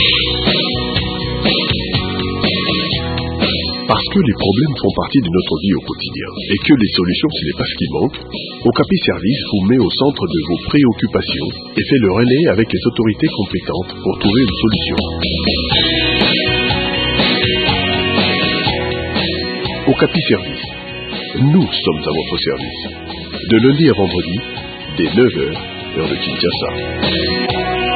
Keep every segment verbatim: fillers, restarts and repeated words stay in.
Parce que les problèmes font partie de notre vie au quotidien et que les solutions, ce n'est pas ce qui manque, Okapi Service vous met au centre de vos préoccupations et fait le relais avec les autorités compétentes pour trouver une solution. Okapi Service. Nous sommes à votre service. De lundi à vendredi, dès neuf heures, heure de Kinshasa.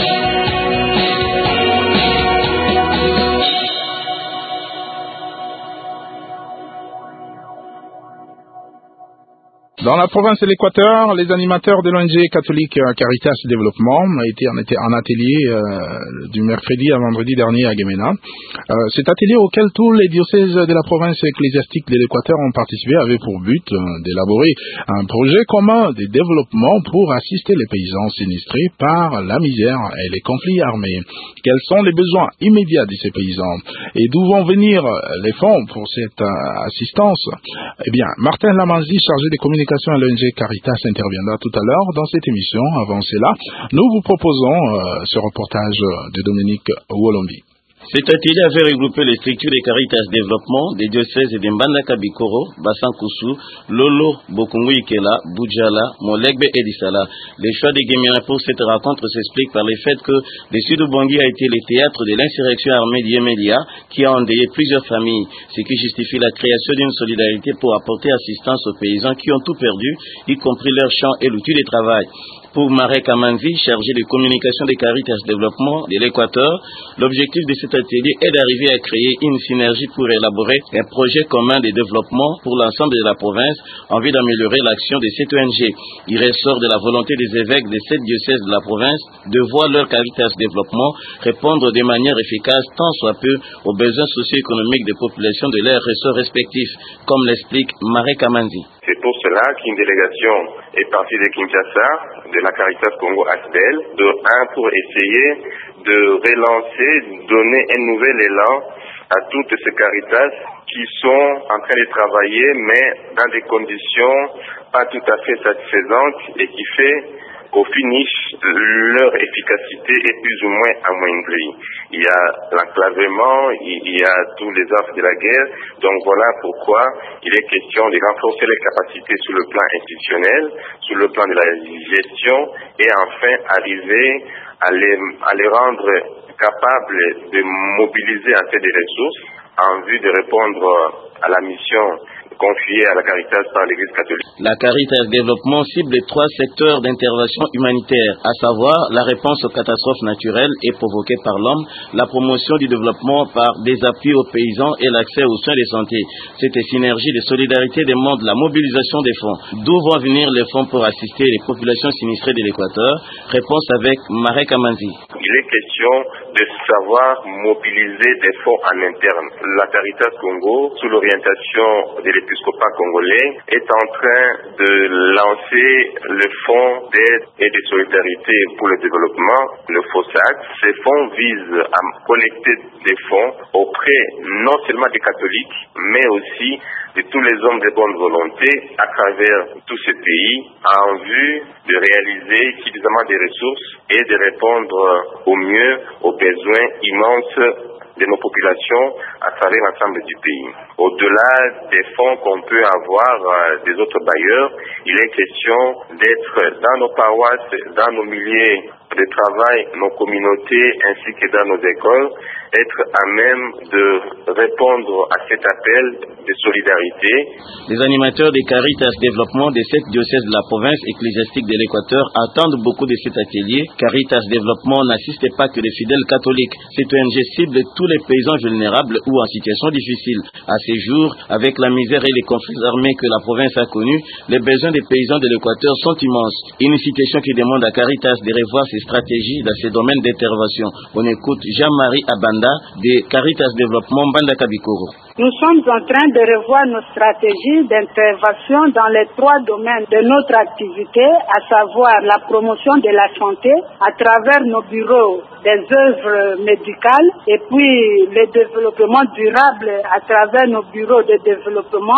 Dans la province de l'Équateur, les animateurs de l'O N G catholique Caritas Développement ont été en atelier euh, du mercredi à vendredi dernier à Guémena. Euh, cet atelier auquel tous les diocèses de la province ecclésiastique de l'Équateur ont participé avait pour but euh, d'élaborer un projet commun de développement pour assister les paysans sinistrés par la misère et les conflits armés. Quels sont les besoins immédiats de ces paysans et d'où vont venir les fonds pour cette euh, assistance? Eh bien, Martin Lamanzi, chargé des communications à l'O N G Caritas, interviendra tout à l'heure dans cette émission. Avant cela, nous vous proposons euh, ce reportage de Dominique Wolombi. Cet atelier avait regroupé les structures de Caritas Développement, des diocèses de Mbandaka Bikoro, Bassankousou, Lolo, Bokungu-Ikela, Boudjala, Molegbe et Dissala. Les choix de Guémena pour cette rencontre s'expliquent par le fait que le sud Bangui a été le théâtre de l'insurrection armée d'Yemelia qui a endeuillé plusieurs familles, ce qui justifie la création d'une solidarité pour apporter assistance aux paysans qui ont tout perdu, y compris leurs champs et l'outil de travail. Pour Marek Amanzi, chargé de communication des Caritas Développement de l'Équateur, l'objectif de cet atelier est d'arriver à créer une synergie pour élaborer un projet commun de développement pour l'ensemble de la province en vue d'améliorer l'action de cette O N G. Il ressort de la volonté des évêques de sept diocèses de la province de voir leur Caritas Développement répondre de manière efficace tant soit peu aux besoins socio-économiques des populations de leurs ressorts respectifs, comme l'explique Marek Amanzi. C'est pour cela qu'une délégation est partie de Kinshasa, de la Caritas Congo A S B E L, de un pour essayer de relancer, donner un nouvel élan à toutes ces Caritas qui sont en train de travailler, mais dans des conditions pas tout à fait satisfaisantes et qui fait qu'au finish, leur efficacité est plus ou moins amoindrie. Il y a l'enclavement, il y a tous les affres de la guerre. Donc voilà pourquoi il est question de renforcer les capacités sur le plan institutionnel, sur le plan de la gestion et enfin arriver à les, à les rendre capables de mobiliser assez de ressources en vue de répondre à la mission confiée à la Caritas par l'Église catholique. La Caritas Développement cible trois secteurs d'intervention humanitaire, à savoir la réponse aux catastrophes naturelles et provoquées par l'homme, la promotion du développement par des appuis aux paysans et l'accès aux soins de santé. Cette synergie de solidarité demande la mobilisation des fonds. D'où vont venir les fonds pour assister les populations sinistrées de l'Équateur? Réponse avec Marek Amanzi. Il est question de savoir mobiliser des fonds en interne. La Caritas Congo, sous l'orientation de l'épiscopat congolais, est en train de lancer le fonds d'aide et de solidarité pour le développement, le FOSAC. Ces fonds visent à collecter des fonds auprès non seulement des catholiques, mais aussi de tous les hommes de bonne volonté à travers tous ces pays en vue de réaliser suffisamment de ressources et de répondre au mieux aux besoins immenses de nos populations à travers l'ensemble du pays. Au-delà des fonds qu'on peut avoir euh, des autres bailleurs, il est question d'être dans nos paroisses, dans nos milieux de travail, nos communautés ainsi que dans nos écoles, être à même de répondre à cet appel de solidarité. Les animateurs des Caritas Développement des sept diocèses de la province ecclésiastique de l'Équateur attendent beaucoup de cet atelier. Caritas Développement n'assiste pas que les fidèles catholiques. Cette O N G cible tous les paysans vulnérables ou en situation difficile. À ces jours, avec la misère et les conflits armés que la province a connus, les besoins des paysans de l'Équateur sont immenses. Une situation qui demande à Caritas de revoir ses stratégies dans ces domaines d'intervention. On écoute Jean-Marie Abanda de Caritas Développement Mbandaka Bikoro. Nous sommes en train de revoir nos stratégies d'intervention dans les trois domaines de notre activité, à savoir la promotion de la santé à travers nos bureaux des œuvres médicales et puis le développement durable à travers nos bureaux de développement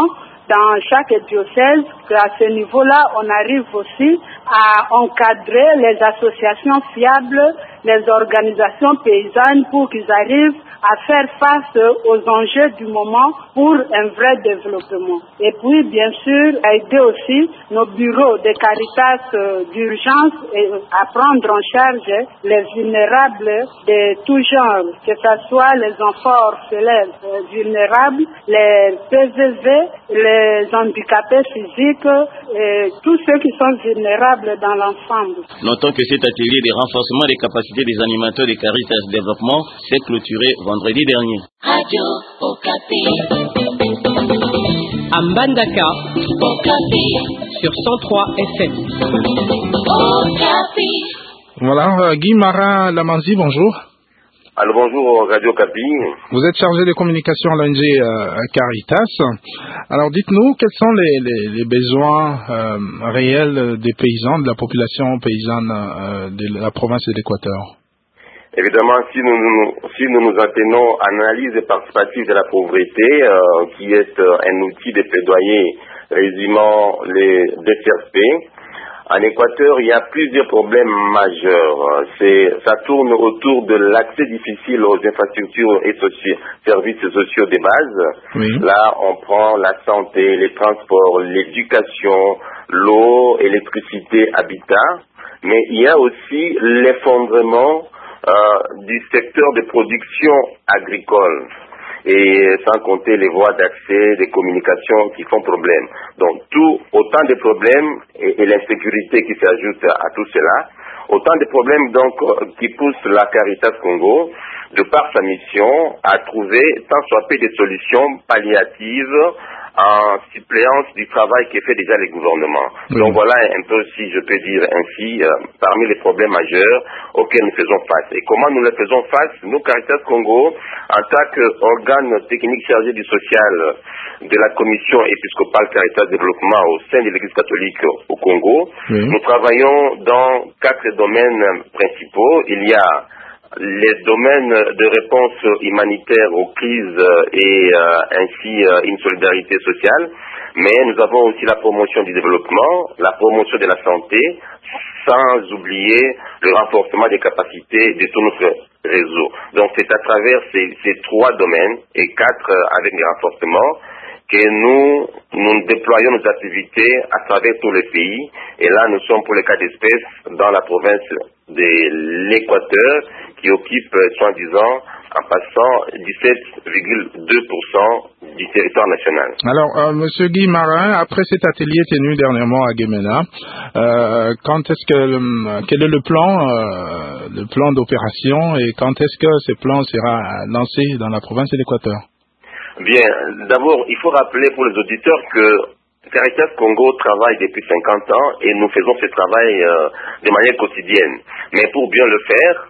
dans chaque diocèse, qu'à ce niveau-là, on arrive aussi à encadrer les associations fiables, les organisations paysannes pour qu'ils arrivent à faire face aux enjeux du moment pour un vrai développement. Et puis, bien sûr, aider aussi nos bureaux de Caritas d'urgence et à prendre en charge les vulnérables de tout genre, que ce soit les enfants orphelins vulnérables, les P V V, les handicapés physiques, et tous ceux qui sont vulnérables dans l'ensemble. Notons que cet atelier de renforcement des capacités des animateurs de Caritas Développement s'est clôturé vendredi dernier. Radio Okapi. À Mbandaka, Okapi. Sur cent trois F M. Okapi. Voilà, Guy Marin Lamanzi, bonjour. Alors bonjour Radio Okapi. Vous êtes chargé de communication à l'O N G euh, Caritas. Alors dites-nous quels sont les, les, les besoins euh, réels des paysans, de la population paysanne euh, de la province de l'Équateur. Évidemment, si nous, nous, si nous nous attenons à l'analyse participative de la pauvreté, euh, qui est euh, un outil de plaidoyer résumant les D C R P, en Équateur, il y a plusieurs problèmes majeurs. C'est, ça tourne autour de l'accès difficile aux infrastructures et soci- services sociaux de base. Oui. Là, on prend la santé, les transports, l'éducation, l'eau, électricité, habitat. Mais il y a aussi l'effondrement euh, du secteur de production agricole. Et sans compter les voies d'accès, des communications qui font problème. Donc, tout, autant de problèmes et, et l'insécurité qui s'ajoute à, à tout cela, autant de problèmes donc qui poussent la Caritas Congo, de par sa mission, à trouver tant soit peu des solutions palliatives en suppléance du travail qui fait déjà les gouvernements. Mmh. Donc voilà un peu, si je peux dire ainsi, euh, parmi les problèmes majeurs auxquels nous faisons face. Et comment nous les faisons face? Nous, Caritas Congo, en tant qu'organe technique chargé du social de la commission épiscopale Caritas Développement au sein de l'Église catholique au Congo, mmh. nous travaillons dans quatre domaines principaux. Il y a les domaines de réponse humanitaire aux crises et euh, ainsi euh, une solidarité sociale, mais nous avons aussi la promotion du développement, la promotion de la santé, sans oublier le renforcement des capacités de tout notre réseau. Donc c'est à travers ces, ces trois domaines et quatre euh, avec les renforcements que nous, nous déployons nos activités à travers tout le pays. Et là, nous sommes pour le cas d'espèce dans la province de l'Équateur, qui occupe, soi-disant, en passant dix-sept virgule deux pour cent du territoire national. Alors, euh, Monsieur Guy Marin, après cet atelier tenu dernièrement à Guémena, euh, quand est-ce que, euh, quel est le plan, euh, le plan d'opération et quand est-ce que ce plan sera lancé dans la province de l'Équateur? Bien, d'abord, il faut rappeler pour les auditeurs que Caritas Congo travaille depuis cinquante ans et nous faisons ce travail euh, de manière quotidienne. Mais pour bien le faire,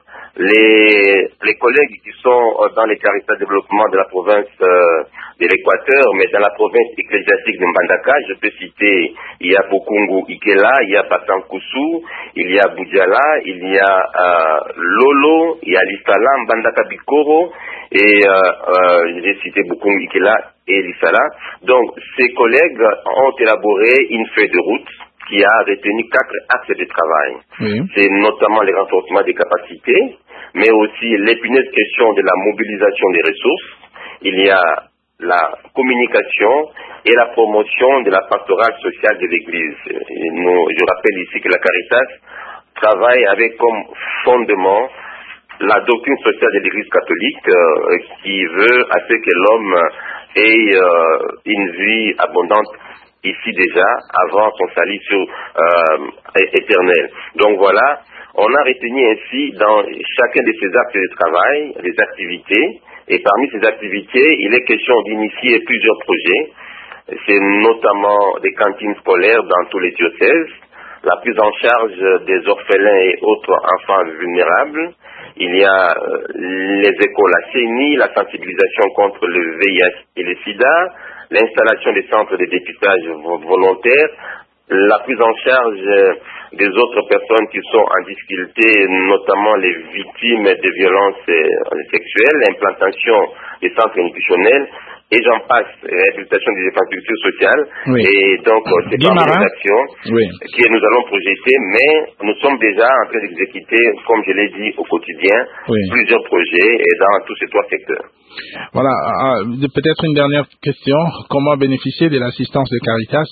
les, les collègues qui sont euh, dans les Caritas Développement de la province euh, de l'Équateur, mais dans la province ecclésiastique de Mbandaka, je peux citer, il y a Bokungu Ikela, il y a Basankusu, il y a Budjala, il y a euh, Lolo, il y a Lissala, Mbandaka Bikoro, et euh, euh, j'ai cité Bokungu Ikela et Lissala. Donc, ces collègues ont élaboré une feuille de route qui a retenu quatre axes de travail. Oui. C'est notamment le renforcement des capacités, mais aussi l'épineuse question de la mobilisation des ressources. Il y a la communication et la promotion de la pastorale sociale de l'Église. Nous, je rappelle ici que la Caritas travaille avec comme fondement la doctrine sociale de l'Église catholique euh, qui veut à ce que l'homme ait euh, une vie abondante ici déjà, avant son salut sur, euh, éternel. Donc voilà, on a retenu ainsi dans chacun de ces actes de travail, des activités, et parmi ces activités, il est question d'initier plusieurs projets. C'est notamment des cantines scolaires dans tous les diocèses, la prise en charge des orphelins et autres enfants vulnérables. Il y a euh, les écoles à Séni, la sensibilisation contre le V I H et le sida, l'installation des centres de dépistage volontaires, la prise en charge des autres personnes qui sont en difficulté, notamment les victimes de violences sexuelles, l'implantation des centres nutritionnels et j'en passe, réhabilitation des infrastructures sociales. Oui. Et donc, c'est Guy parmi Marin. les actions Oui. que nous allons projeter, mais nous sommes déjà en train d'exécuter, comme je l'ai dit au quotidien, Oui. plusieurs projets et dans tous ces trois secteurs. Voilà, ah, peut-être une dernière question. Comment bénéficier de l'assistance de Caritas?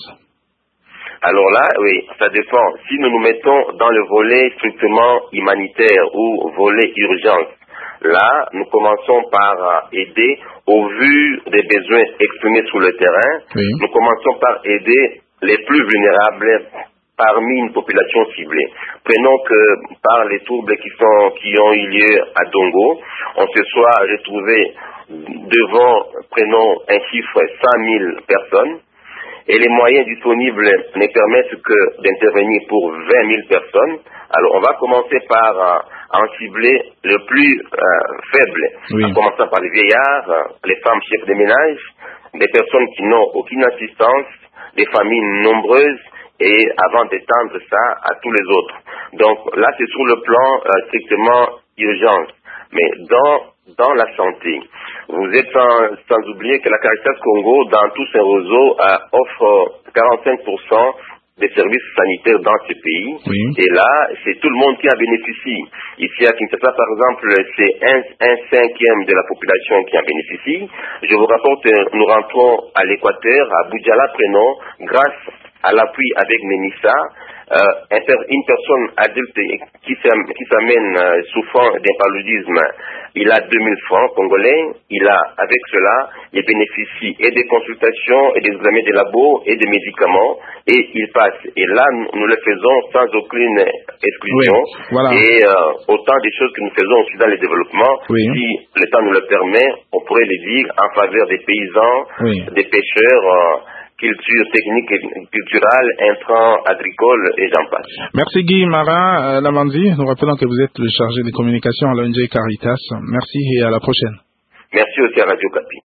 Alors là, oui, ça dépend. Si nous nous mettons dans le volet strictement humanitaire ou volet urgence, là, nous commençons par aider au vu des besoins exprimés sur le terrain. Oui. Nous commençons par aider les plus vulnérables parmi une population ciblée. Prenons que par les troubles qui sont qui ont eu lieu à Dongo, on se soit retrouvé devant, prenons un chiffre, cent mille personnes, et les moyens disponibles ne permettent que d'intervenir pour vingt mille personnes. Alors, on va commencer par euh, en cibler le plus euh, faible, oui. en commençant par les vieillards, euh, les femmes chefs de ménage, des personnes qui n'ont aucune assistance, des familles nombreuses, et avant d'étendre ça à tous les autres. Donc là, c'est sur le plan euh, strictement urgence. Mais dans dans la santé, vous êtes sans, sans oublier que la Caritas Congo, dans tout ses réseaux, euh, offre quarante-cinq pour cent des services sanitaires dans ce pays. Oui. Et là, c'est tout le monde qui en bénéficie. Ici à Kinshasa, par exemple, c'est un, un cinquième de la population qui en bénéficie. Je vous rapporte, nous rentrons à l'Équateur, à Boudjala, prenons, grâce à l'appui avec MENISA, euh, une personne adulte qui s'amène euh, souffrant d'un paludisme, il a deux mille francs congolais, il a avec cela, il bénéficie et des consultations et des examens de labo et des médicaments, et il passe. Et là, nous, nous le faisons sans aucune exclusion. Oui, voilà. Et euh, autant des choses que nous faisons aussi dans le développement, oui. si le temps nous le permet, on pourrait les dire en faveur des paysans, oui. des pêcheurs, euh, culture technique et culturelle, intrants agricoles et j'en passe. Merci Guy Marin euh, Lamandi. Nous rappelons que vous êtes le chargé de communication à l'O N G Caritas. Merci et à la prochaine. Merci aussi à Radio Capi.